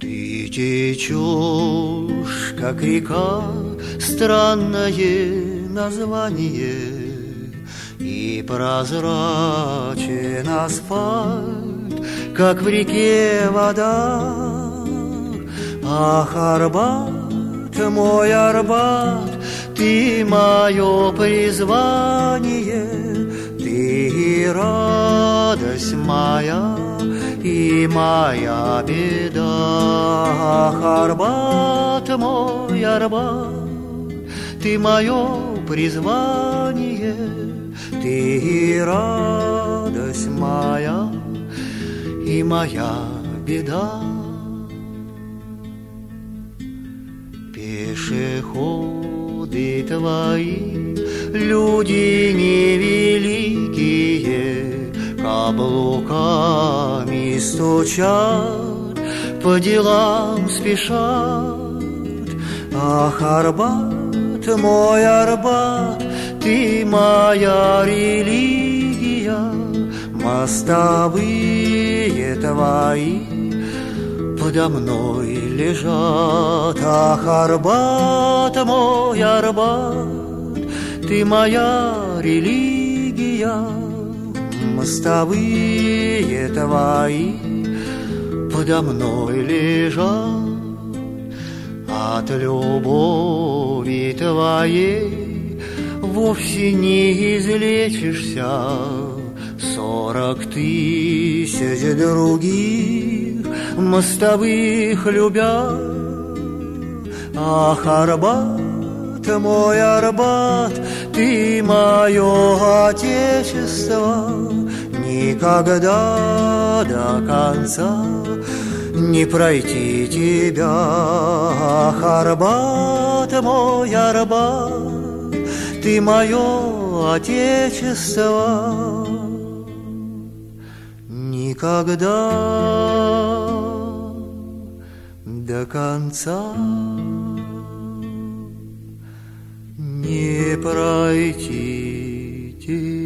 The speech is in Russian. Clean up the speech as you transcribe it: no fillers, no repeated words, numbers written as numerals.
Ты течешь, как река, странное название, и прозрачен асфальт, как в реке вода. Ах, Арбат, мой Арбат, ты мое призвание, ты и радость моя, и моя беда. Ах, Арбат, мой Арбат, ты мое призвание, ты и радость моя, и моя беда. Пешеходы твои, люди невеликие, каблуками стучат, по делам спешат. Ах, Арбат, мой Арбат, ты моя религия, мостовые твои подо мной лежат. Ах, Арбат, мой Арбат, ты моя религия, мостовые твои подо мной лежат. От любови твоей вовсе не излечишься, 40 000 других мостовых любя. Ах, Арбат, мой Арбат, ты мое отечество, никогда до конца не пройти тебя. Ах, Арбат, мой Арбат, ты мое отечество, никогда до конца не пройти тебя.